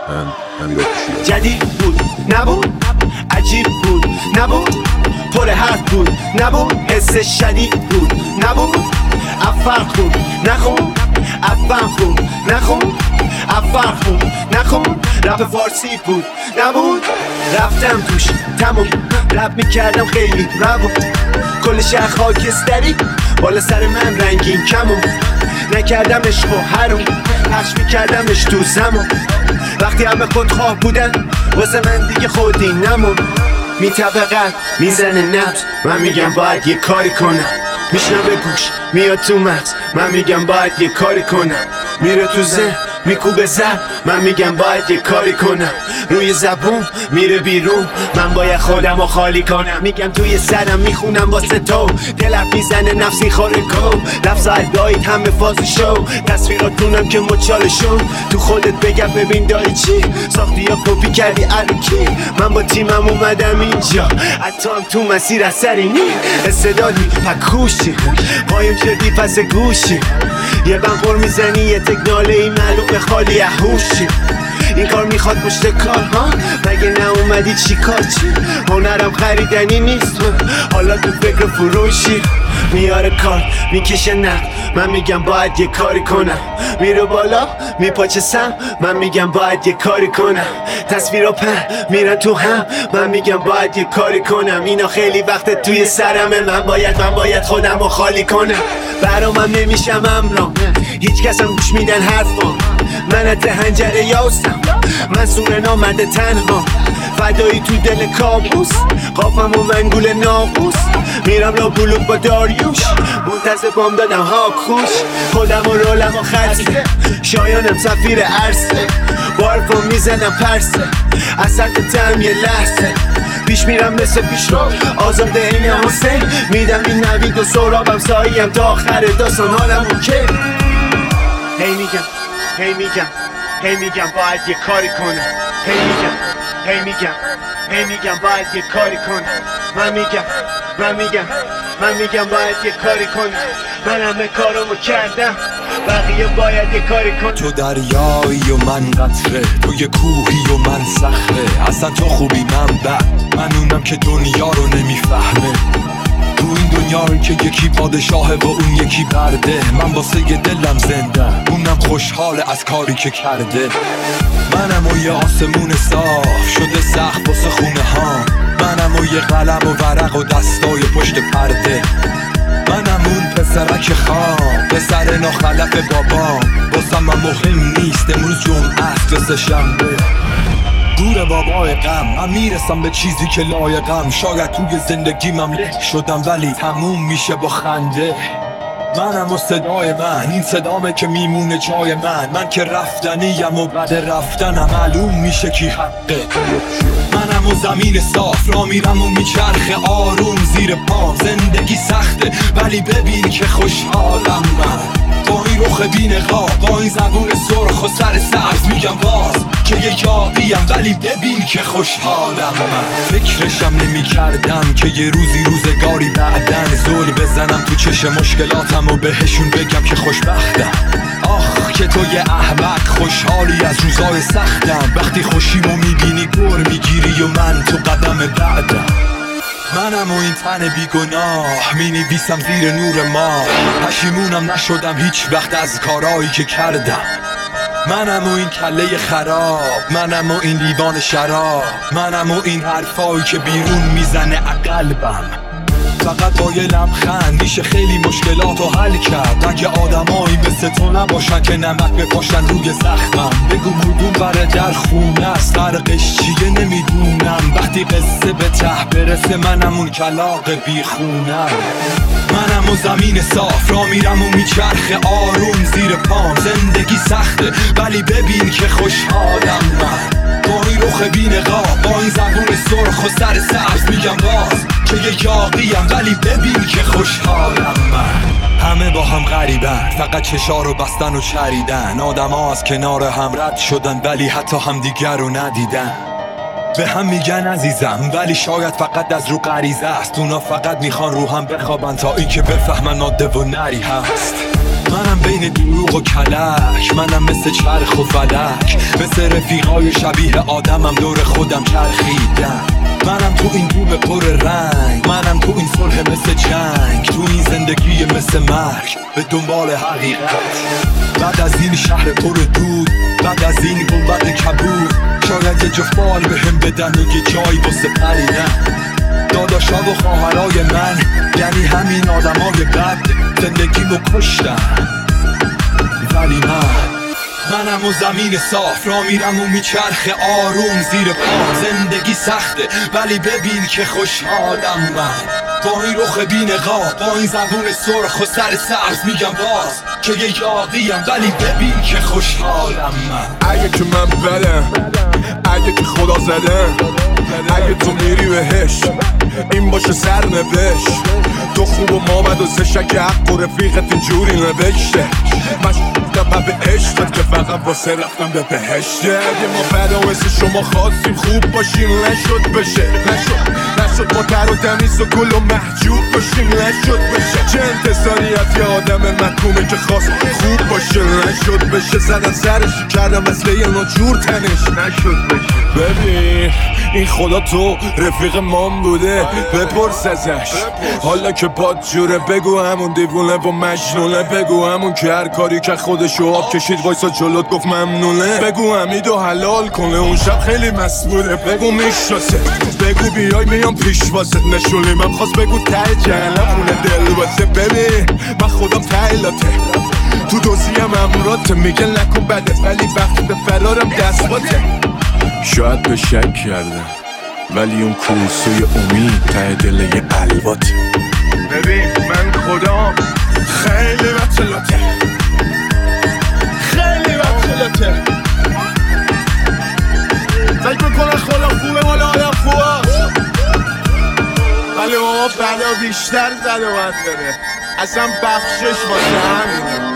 جدید بود نبود، عجیب بود نبود، پر حرف بود نبود، حس شدید بود نبود، افرق بود نخون، افهم بود نخون، افرق بود نخون، رپ فارسی بود نبود، رفتم توش تموم، رپ میکردم خیلی روون، کل شهر خاکستری بالا سر من رنگین کمون، نکردم عشق و حروم، پخش میکردمش تو زمان، وقتی همه خودخواه بودن واسه من دیگه خودی نمون، میطبقت میزنه نبض، من میگم باید یه کاری کنم، میشنوه گوش میاد تو مغز، من میگم باید یه کاری کنم، میره تو ذهن میکوبه زد، من میگم باید یه کاری کنم، روی زبون میره بیرون، من باید خودم رو خالی کنم، میگم توی سرم میخونم واسه تو، دلت میزنه نفسی خوره گو، لفظ ادایید همه فازی شو، تصویراتونم که مچاله شو، تو خودت بگم ببین داری چی، ساختی یا کپی کردی عرکی، من با تیمم اومدم اینجا، حتی هم تو مسیر اثری نی، استعدادی پکوشی، قایم شدی پس گوشی، یه بنخور میزنی یه تکناله ای معلوم خالی هوشی، این کار میخواد پشت کار ها، مگه نه اومدی چی کار چی، هنرم خریدنی نیست، حالا تو فکر فروشی، میاره کار میکشه نقد، من میگم باید یه کاری کنم، میره بالا میپاچه سم، من میگم باید یه کاری کنم، تصویر و پن میرن تو هم، من میگم باید یه کاری کنم، اینا خیلی وقت توی سرمه، من باید خودم رو خالی کنم، برامم نمیشم امرام، هیچ کس هم گوش میدن حرفام، من ات هنجره یاستم، من سور نامده تنها، فدایی تو دل کابوس، قافم و منگول ناقوس، میرم لا بلوک با داریوش، منتظر بام دادم ها خوش، خودم و رولم و خرسه، شایانم سفیر عرصه، بارفم میزنم پرسه، اصلا تم یه لحظه، پیش میرم مثل پیش رو، آزاده اینم حسین، میدم این نوید و سرابم ساییم تا آخر داستان حالم اوکی، هی میگم باید یه کاری کنم، هی میگم باید یه کاری کنم، من میگم باید یه کاری کنم، من همه کارمو کردم، بقیه باید یه کاری کنم، تو دریایی و من قطره، تو یه کوهی و من صخره، اصلا تو خوبی من بد، من اونم که دنیا رو نمیفهمه، تو این دنیا که یکی پادشاهه و اون یکی برده، من واسه دلم زنده، اونم خوشحاله از کاری که کرده، منم و یه آسمون صاف شده سخت واسه خونه ها، منم و یه قلم و ورق و دستای پشت پرده، منم اون پسرک خام، پسر ناخلف بابام، واسه من مهم نیست امروز جمعه است و سه شنبه، دور بابای غم، من میرسم به چیزی که لایقم، شاید توی زندگیمم له شدم ولی تموم میشه با خنده، منم و صدای من، این صدامه که میمونه جای من که رفتنیم و بعد رفتنم معلوم میشه کی حقه، منم و زمین صاف را میرم و میچرخه آروم زیر پام، زندگی سخته ولی ببین که خوشحالم من، با این رخ بینقاب، با این زبون سرخ و سر سبز، میگم باز که یه یاقیم ولی ببین که خوشحالم من، فکرشم نمی کردم که یه روزگاری بعدن زل بزنم تو چشم مشکلاتم و بهشون بگم که خوشبختم، آخ که تو یه احمق خوشحالی از روزای سختم، وقتی خوشیمو میبینی گر میگیری و من تو قدم بعدم، منم و این تن بیگناه مینویسم زیر نور ماه، پشیمونم نشدم هیچ وقت از کارایی که کردم، منم و این کله خراب، منم و این لیوان شراب، منم و این حرفایی که بیرون میزنه قلبم، فقط با یه لبخند میشه خیلی مشکلاتو حل کرد، اگه آدمایی مثل تو نباشن که نمک بپاشن روی زخمم، بگو کدوم بره در خونه است، فرقش چیه نمیدونم، وقتی قصه به ته برسه منم اون کلاغ بیخونم، منم و زمین صاف را میرم و میچرخه آروم زیر پام، زندگی سخته ولی ببین که خوشحالم من، با این رخ بینقاب، با این زبون سرخ و سر سبز، میگم باز که یه یاقیم ولی ببین که خوشحالم من، همه با هم غریبن، فقط چشا رو بستن و چریدن، آدم ها از کنار هم رد شدن ولی حتی هم دیگر رو ندیدن، به هم میگن عزیزم ولی شاید فقط از رو غریزه است، اونا فقط میخوان رو هم بخوابن تا این که بفهمن ماده و نری هست، منم بین دروغ و کلک، منم مثل چرخ و فلک، مثل رفیقای شبیه آدمم دور خودم چرخیدم. منم تو این بوم پر رنگ، منم تو این صلح مثل جنگ، تو این زندگی مثل مرگ به دنبال حقیقت. بعد از این شهر پر دود، بعد از این گنبد کبود، شاید یه جفال به هم بدن و یه جایی واسه پریدن. داداشا و خواهرای من یعنی همین آدمای بد زندگیمو کشتن. ولی منم و زمین صاف را میرم و میچرخه آروم زیر پا. زندگی سخته ولی ببین که خوشحالم من، با این رخ بی‌نقاب، با این زبون سرخ و سر سبز میگم باز که یه یاقیم، ولی ببین که خوشحالم من. اگه که من بدم، اگه که خدا زدم، اگه تو میری بهش این باشه سرنوشت. تو خوب و ما بد و زشک حق و رفیقت اینجوری نوشته. من به عشقت که فقط واسه رفتم به بهشته. اگه ما بد و مثل شما خواستیم خوب باشیم نشد بشه، نشد ما تر و تمیز و گل و محجوب باشیم نشد بشه. چه انتظاری از یه آدم محکومه که خواست خوب باشه نشد بشه. زدن سرش کردم مثل یه ناجور تنش نشد بشه. ببین این خدا تو رفیق مام بوده بپرس ازش، حالا که باد جوره بگو همون دیوونه و مجنونه، بگو همون که هر کاری که خودشو آب کشید وایسا جلوت گفت ممنونه، بگو حمیدو حلال کنه اون شب خیلی مست بوده، بگو میشناسه، بگو بیای میام پیش واسه نشونی من خواست، بگو ته جهنم خونه دل واسه. ببین من خودم تایلاته تو دوزیم امراته، میگه نکن بدت ولی وقت به فرارم دست باته. شاید به شک کردم ولی اون کوسوی امید ته دل یه الواته. ببین من خودم خیلی بطلاته، خیلی بطلاته. فکر میکنه خدا خوبه مال آدم خوبه، ولی ما بلا بیشتر زد و بند داره، اصلا بخشش واسه همینه.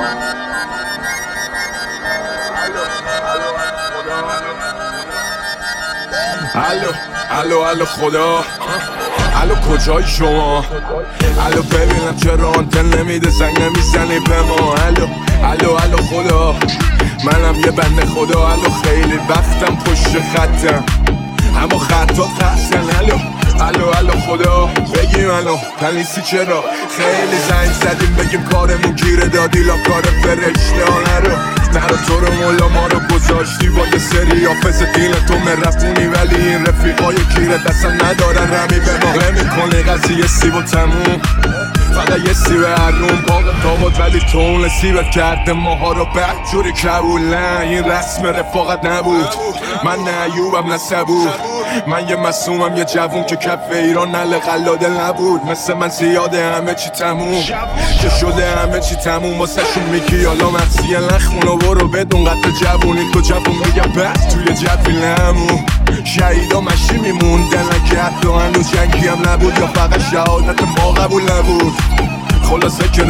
الو خدا، الو کجای شما؟ الو ببینم چرا آنتن نمیده زنگ نمیزنی به ما؟ الو خدا، منم یه بنده خدا، الو خیلی وقتم پشت خطم اما خطا تحسن. الو خدا بگی منو تنیسی چرا خیلی زنگ زدیم بگیم کارمون گیره دادی لا کار فرشته ها نرو تو رو مولا ما رو گذاشتی با یه سری آفز دین تو مرفونی، ولی این رفیقای گیره دستم ندارن رمی به ما نمی‌کنی قضیه سیب و تموم، فقط یه سیب هرون باقی تاباد ولی تو اون سیبت کرده ماها رو بدجوری کبول. نه این رسم رفاقت نبود، من نه ایوبم نه صبور، من یه مسومم یه جوون که کف ایران نل قلاده نبود، مثل من زیاده همه چی تموم که شده همه چی تموم واسه شون میگی حالا مرسیه نخونو برو بدون قطع جوونی تو جوون میگم بس توی جوی نمون. شهیدا مشی میموندن اگه حتی هنوز جنگی هم نبود یا فقط شهادت ما قبول نبود. خلاصه که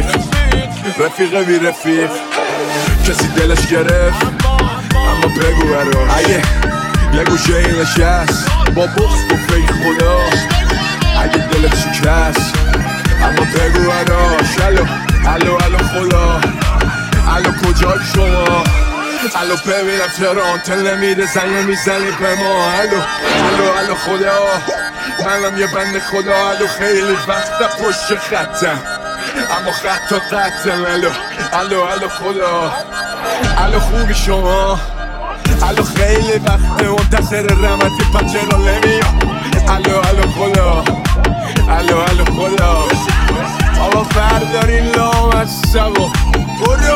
رفیق بی رفیق کسی دلش گرفت اما بگو براش اگه یه گوشه این نشست با بغض گفت ای خدا اگه دلت شکست اما بگو براش الو خدا، الو کجای شما؟ الو ببینم چرا آنتن نمیده زنگ نمیزنی به ما؟ الو خدا، منم یه بنده خدا، الو خیلی وقت پشت خطم اما خطا قطعم. الو خدا، الو خوبی شما؟ الو خیلی وقت منتظر رحمتی پس چرا نمیام؟ الو خدا، الو خدا، آقا بردارین لام از سبا برو.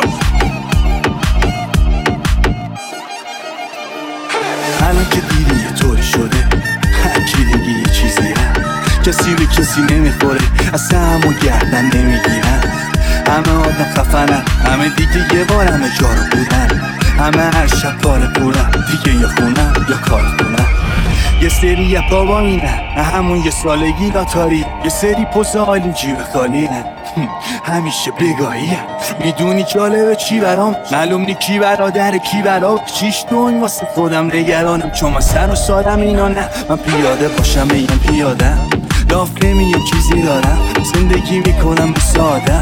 الان که دیدی یه طوری شده هرکی دیگه یه چیزی هم کسی به کسی نمیخوره اصلا همو گردن نمیگیرن، همه آدم خفنن، همه دیگه یه بار همه جا رو بودن، همه هر شب کار پولن دیگه یا خونن یا کار کنن. یه سری یه بابا میرن همون یه سالگی لاتاری، یه سری پس حالی جیب خالی همیشه بگاهیم. میدونی جالبه چی برام؟ معلوم نی کی برادر کی برام، چیش دون واسه خودم نگرانم چون من سر و سادم اینا نه، من پیاده باشم بگم پیادم لاف نمیم چیزی دارم، زندگی میکنم به سادم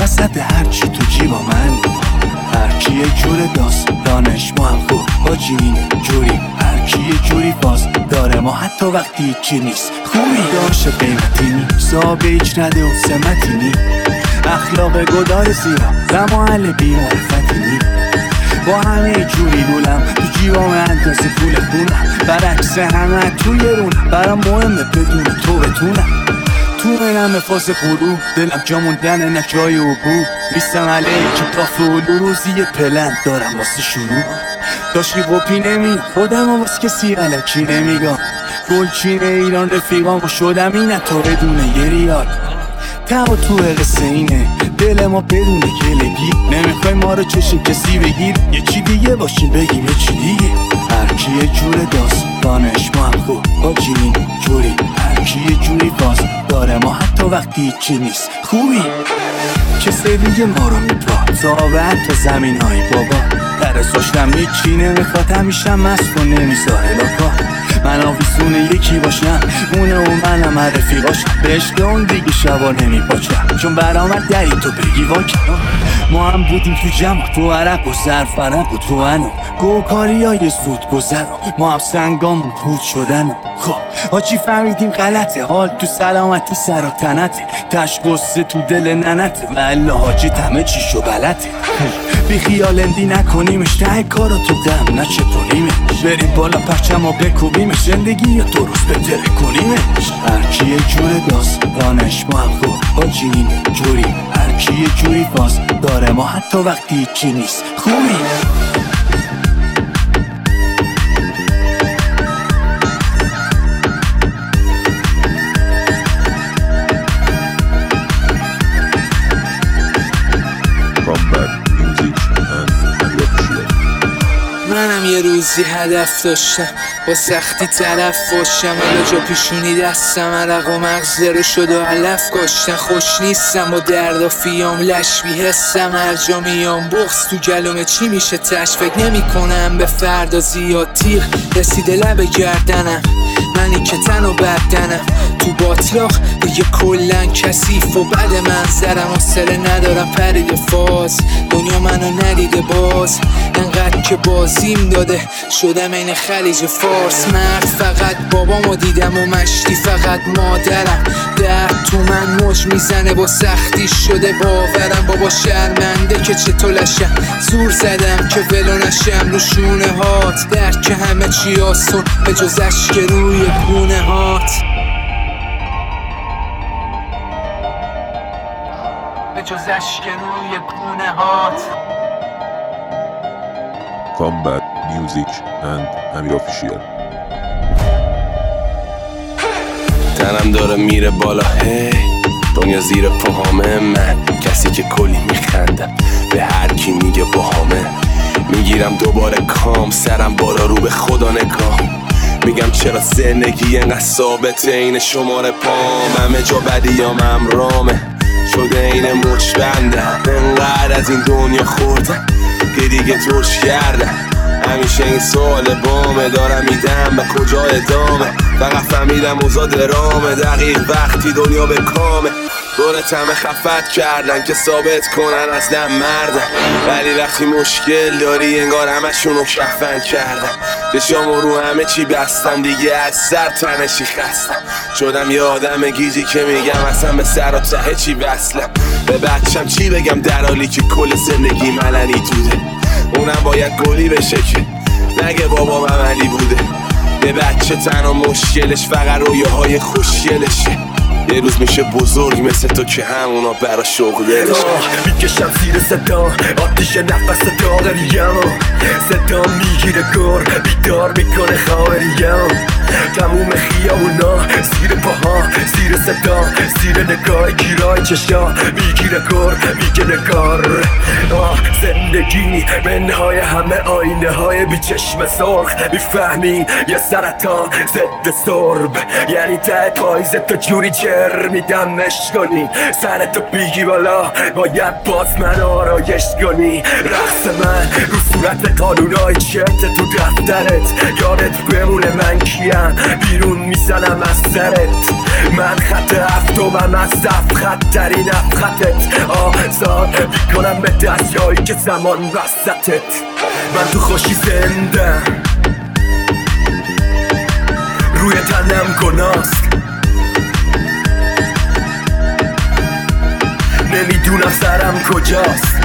وسط هرچی تو جیبا من، هرکی یه جور داستانش ما هم خوب حاجی این جوری، هرکی یه جوری باز داره ما حتی وقتی چی نیست خوبی داشته قیمتی نی، صابه هیچ نده و سمتی نی، اخلاق گدار زیرا و محل بیمعرفتی نی، با همه جوری لولم تو جیبام اندازه پول خونم، برعکس همه توی رونم، برام مهمه بدون تو بتونم، تو منم فاز غروب دلم جا موندن نه جای عبور، نیستم علیه کتاف و روزی یه پلن دارم واسه شروع، داشتی قپی نمی خودم و واسه کسی علکی نمیگم، گلچین ایران رفیقام و شدم این تا بدونه یه ریال، تبا تو قصه اینه دل ما بدون گلگی، نمیخوای ما رو چشم کسی بگیر، یه چی دیگه باشیم بگیم یه چی دیگه، هرکی یه جور داستانش ما هم خوب حاجی این جوری، هرکی یه جوری باز داره ما حتی وقتی چی نیست خوبی، چه سویه ما رو میپا تا حتی زمین های بابا، درساشتم هیچی نمیخواد همیشه مست و نمیذاره لاکا، من آویسونه یکی باشم اونه و منم رفیقاشم، به عشق اون دیگه شبا نمیپاچم، چون برامد دری تو بگی واکم، ما هم بودیم تو جمع تو عرق و زرفرق و تو انو گوکاری های زود گذر، ما هم سنگامون پود شدن، خب حاجی فهمیدیم غلطه، حال تو سلامتی سر و تنته، تش قصه تو دل ننته، ولی حاجی همه چیشو بلته، بی خیال اندی نکنیمش، ته کارو تو دم نچه کنیمش، بریم بالا پرچم و بکوبیمش، زندگی رو درست بهتره کنیمش، هرکی یه جور داستانش ما هم خوب حاجی این جوری، هرکی یه جوری باز داره ما حتی وقتی چی نیست خوبی. منم یه روزی هدف داشتم با سختی طرف باشم، حالا جا پیشونی دستم عرق و مغز رو شد و علف کاشتن، خوش نیستم با درد و فیام لش بیهستم، هر جا میام بغز تو گلومه چی میشه تش، فکر نمی کنم به فردا زیاد تیغ رسیده لب گردنم، منی که تن و بدنم تو باطلاق دیگه کلن کثیف و بد منظرم، حوصله ندارم پرید فاز دنیا منو ندیده باز، انقدر که بازیم داده شدم این خلیج فارس، مرد فقط بابامو دیدم و مشتی فقط مادرم، درد تو من موج میزنه با سختی شده باورم، بابا شرمنده که چطور لشم زور زدم که ولو نشم رو شونه هات، درد که همه چی آسون به جز اشک روی گونه هات، به جز اشک روی گونه هات. Combat Music and Amir Official. تنم داره میره بالا هی دنیا زیر پاهامه، من کسی که کلی میخندم به هر کی میگه باهامه، میگیرم دوباره کام سرم بالا رو به خدا نگاه، میگم چرا زندگی اینقدر ثابته این شماره پام، همه جا بدیام امرامه شده این مچ بندم، انقدر از این دنیا خوردم که دیگه ترش کردم، همیشه این سوال بامه دارم میدم به کجا ادامه، فقط فهمیدم اوضاع درامه، دقیق وقتی دنیا به کامه، دورت همه خفت کردن که ثابت کنن اصلا مردن، ولی وقتی مشکل داری انگار همشونو کفن کردن، چشامو رو همه چی بستم دیگه از سر تنشی خستم، شدم یه آدم گیجی که میگم اصلا به سر و ته چی وصلم، به بچم چی بگم در حالی که کل زندگی ملنی دوده، اونم باید گلی بشه که نگه بابام عملی بوده، به بچه تنها مشکلش فقط رویاهای خوشگلشه، یه روز میشه بزرگ مثل تو که همونا برا شغلش میکشم زیر صدا آتیش نفس داغریم، صدا میگیره گر بیدار میکنه خواهریم، تموم خیابونا زیر پاها زیر صدا زیر نگاه گیرای چشا میگیره گر میگه نگار، زندگی منهای همه آینه های بی چشم سرخ، میفهمی یه سرطان ضد سرب، یعنی ته پایزه تو جوری جر میدمش کنی، سرتو بیگی بالا باید باز من آرایش کنی، رقص من رو صورت قانونای چرت تو دفترت، یادت بمونه من کیم، من بیرون میزنم از سرت. من خط هفتمم از خطترین خطت. آزاد میکنم به دستیایی که زمان وسطت. من تو خوشی زندم، روی تنم گناست، نمیدونم سرم کجاست.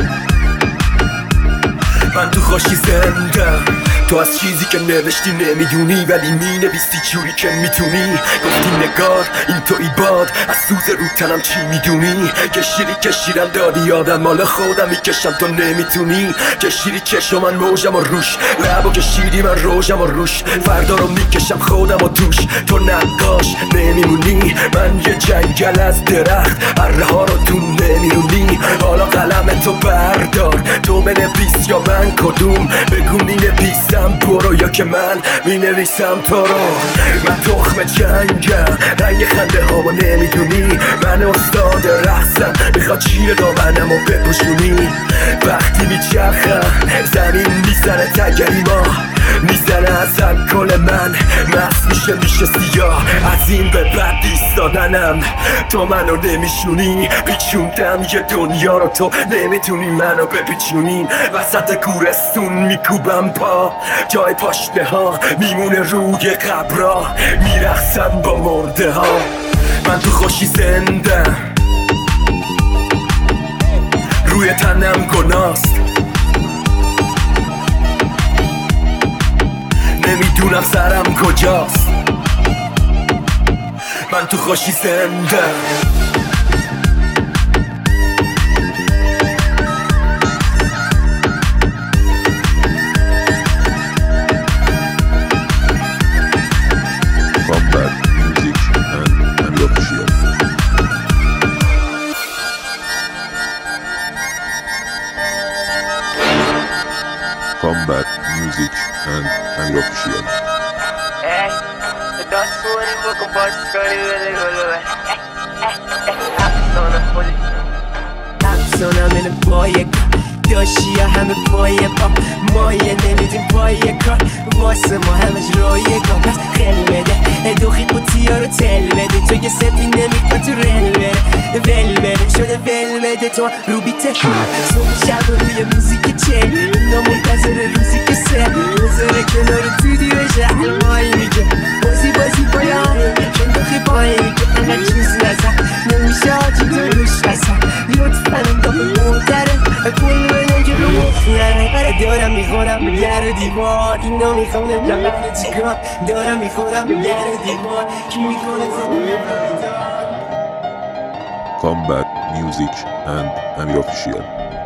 من تو خوشی زندم، تو از چیزی که نوشتی نمیدونی ولی مینویسی جوری که میتونی. گفتی نگار این توی باد، از سوز رو تنم چی میدونی؟ کشیرم دادی یادم، مال خودم میکشم تو نمیتونی. کشیری چشم من موجم و روش، لبو کشیدی من روشم و روش. فردا رو میکشم خودم و توش، تو نقاش نمیمونی. من یه جنگل از درخت، اره ها رو تو نمیرونی. حالا قلم تو بردار، تو بنویس یا من کدوم؟ بگو مینویسم برو یا که من مینویسم تو رو. من تخم جنگم، رنگ خنده هامو نمیدونی. من استاد رقصم، میخواد شیر دامنمو بپوشونی. وقتی میچرخم زمین میزنه تگری ما، میزنه از الکل من، مست میشه سیاه. از این به بعد ایستادنم، تو منو نمیشونی. پیچوندم یه دنیا رو، تو نمیتونی منو بپیچونی. وسط گورستون میکوبم پا، جای پاشنه ها میمونه روی قبرا. میرقصم با مرده ها. من تو خوشی زندم، روی تنم گناست، نمیدونم سرم کجاست. من تو خوشی زندم. Combat Music and Amir Official. Combat Music and Amir Official. Hey, دستوری بکن باشکاری بده گلوه. افسانم اینه بایه داشتی یا همه پایه با مایه نمیدیم پایه کار واسه ما همش رایگان. پس خیلی بده دوخی قوطی ها رو تل بده، تو یه سپی نمیکن تو رل بره ول بره شده ول بده. تو رو بیته صبح شب روی موزیک چل اینا منتظر روزی که سر بذاره کنار تو دیو شهر مایی میگه بازی پایه که دوخی پایه میگه انقدر چیز نزن نمیشه آجی تو روش بسن. لطفا انداخت محتره کل بده که رو مفتنره دارم میخورم در دیوار. اینا میخوام نمیدونم چیکار دارم میخورم در دیوار. کی میکنه Combat Music and Amir Official.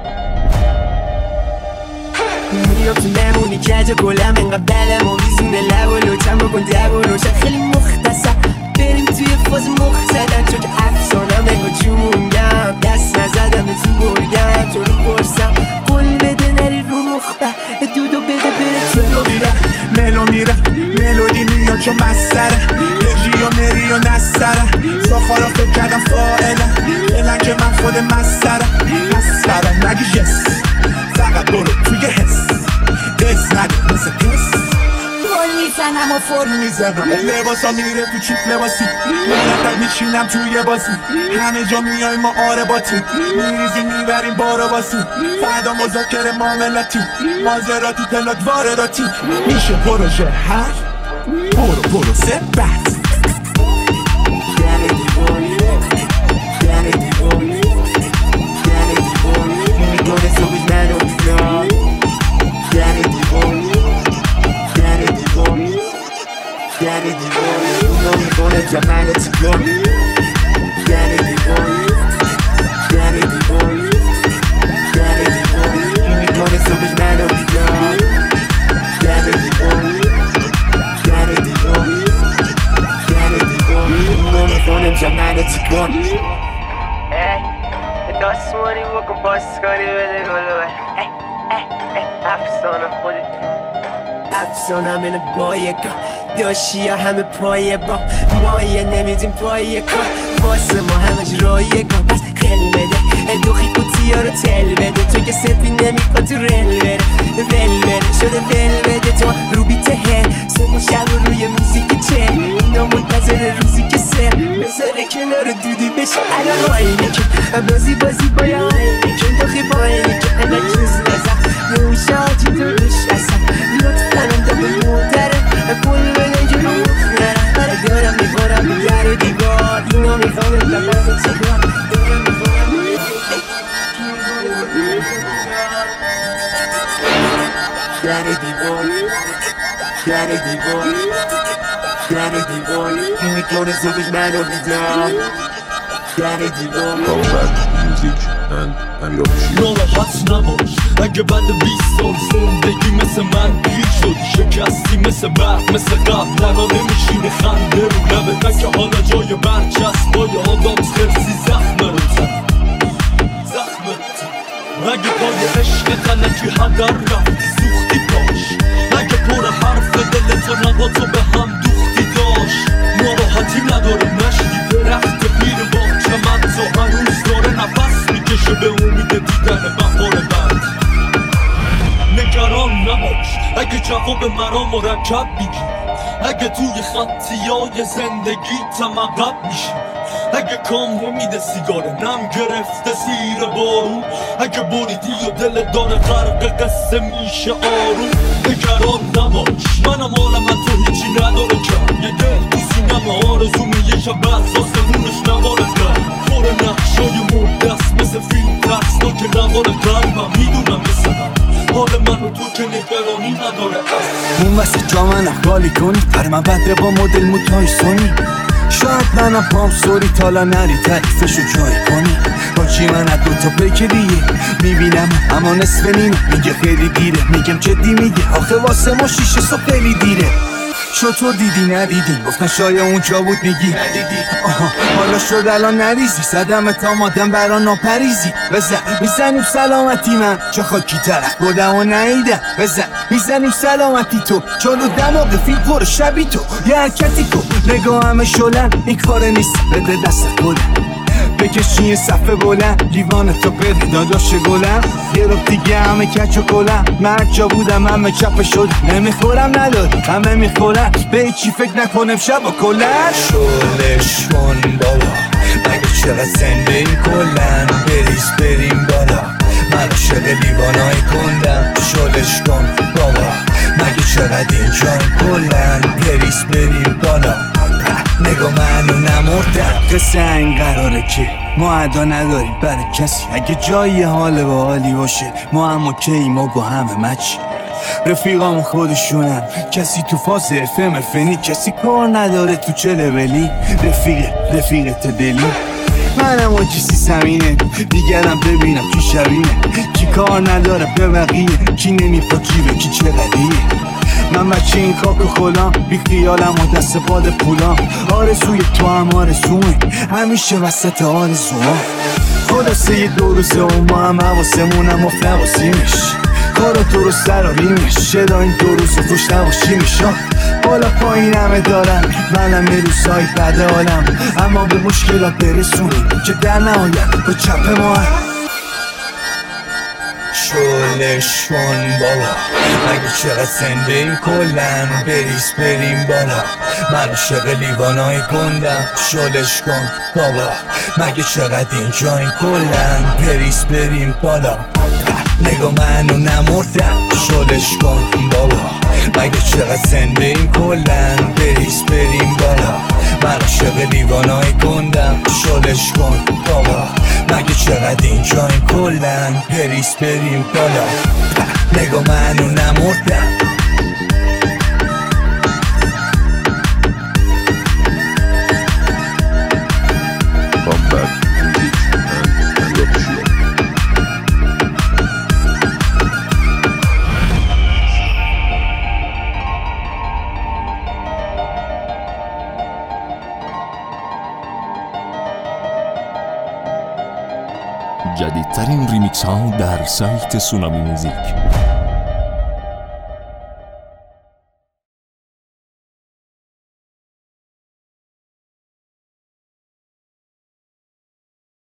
میام تو نمونی کج و گلم انقدر بلم و میزونه لب و لوچم بکن دب و روشن. خیلی مختصر بریم توی فاز مخزدن، چون که افسانم انگا جوندم. دست نزدم تو بردم، تو رو برسم قول بده نری رو مخبه دودو بده بره تو ملو میره ملودی میاد چون مستره رژی و مری و نستره. ساخارا فکر کردم فائله الان که من خود مستره. مستره نگی یس فقط برو توی حس قص نده مثل قص گل میزنم و فرم میزنم. لباسا میره تو چیپ لباسی، مرتب میشینم توی بازی. همه جا میای ما آرباتی، میریزی میبریم بارو باسی. فردا مذاکره معاملاتی، مازراتی پلات وارداتی. میشه پروژه هر پروسه بس. میگونه صبح منو بیار در دیواری اونو میکنه جمعه چیکاری. در دیواری این میکنه صبح منو بیار در دیواری اونو میکنه جمعه چیکاری. دستوری بکن باشکاری بده گلوه. افسانه خودت افسانم اینه بایگاه داشتی یا همه پایه با مایه نمیدیم پایه کار واسه ما همش رایگان. پس خیلی بده دوخی قوطی ها رو تل بده، تو که سپی نمیکن تو رل بره ول بره شده ول بده. تو رو بیته هل صبح و شب روی موزیک چل کنار دودی بشه الان آینه که بازی باید آینه که داخی پایینه که انا چیز نزم نوشه آجی تو روش اصلا لطفا هم دا به مدره پول بده که رو مخنره دارم میخورم به در دیوار اینو میخوام لبن سیگار دارم میخورم در دیوار در دیوار در دیوار این میکنه زبش منو بیدار در دیوار Combat Music and امیر آفیشیال. ناراحت نباش اگه بعد 20 سال زندگی مثل من پیر شد شکستی مثل برق مثل قبل تنها نمیشینه خنده رو لبه نه که حالا جای برچسبای آدامز خرسی زخم رو تن اگه پای عشق تنکی هدر رفتی سوختی باش اگه پر حرف دلت و نباتو به هم دوختی داشت ناراحتی نداره نشتی درخت پیر باغچه من تا هنوز داره نفس میکشه به امید دیدن بهار بعد نگران نباش اگه جواب مرا مرکب میگی اگه توی خطیای زندگی تمقب میشی اگه کام نمیده سیگار نم گرفته زیر بارون اگه بریدی و دل داره غرق قصه میشه آروم نگران نباش منم عالم تو هیچی نداره کم یه دل تو سینم آرزومه یه شب بس آسمونش نواره کرد پر نقشای مردست مثل فیلم ترسناک نواره قلبم میدونم مثلا حال من و تو که نگرانی نداره اون وسط جا منم خالی کنی پر من بده با مدل موتای سونی شاید منم پام سوری تالا نری تعریفشو جای کنی با چی من از دوتا بگریه میبینم اما نصف نیمه میگه خیلی دیره میگم جدی میگه آخه واسه ما 6 صبح خیلی دیره چطور دیدی ندیدی گفتن شاید اونجا بود میگی ندیدی حالا شد الان نریزی صدمت آمادم برا ناپریزی بزن میزنیم سلامتی من چه خاکی طرف بودم و نهیدم بزن میزنیم سلامتی تو چون رو دماغ فیل پر شبی تو یه حرکتی کن نگاه همه شلن این کار نیست بده دست خودم بکشی یه صفحه بلند لیوان تو بده داداش گلم یه رو دیگه همه کچ و کلم مرد جا بودم همه چپ شد نمیخورم نداری همه میخورم به چی فکر نکنم شب و کلن شلش کن بابا مگه چقدر زنده این کلن بریز بریم بالا من عاشق لیوانای کندم شلش کن بابا مگه چقدر اینجا این کلن بریز بریم بالا نگاه منو نمردم قصه این قراره که ما ادا نداریم برای کسی اگه جایی حال با حالی باشه ما هم اوکی ما با همه مچی رفیقام خودشونن کسی تو فاز افم فنی کسی کار نداره تو چه لولی رفیقت دلی منم آجی سیسمینه دیگرم ببینم کی شبینه کی کار نداره به بقیه کی نمیپا جیبه کی چقدیه من بچه این کاک و خلام بی خیالم و دست باد پولام آرزوی تو هم آرزومه همیشه وسط آرزوها خلاصه یه 2 روزه و ما هم حواسمونم افت نباسیمش کارو درست دراریمش چرا این 2 روز خوش نباشیمش بالا پایین همه دارن منم یه روزهای بده حالم اما به مشکلات برسونیم که در نهایت به چپ ما هم شلش کن بابا مگه چقدر زنده این کلن بریز بریم بالا من عاشق لیوانای گندم شلش کن بابا مگه چقدر اینجا این کلن بریز بریم بالا نگاه منو نمردم شلش کن بابا مگه چقدر زنده این کلن بریز بریم بالا من عاشق لیوانای گندم شلش کن بابا مگه چقدر اینجا این کلن بریز بریم بالا نگاه منو نمردم Combat Music and امیر آفیشیال. جدیدترین ریمیکس ها در سایت سونامی موزیک.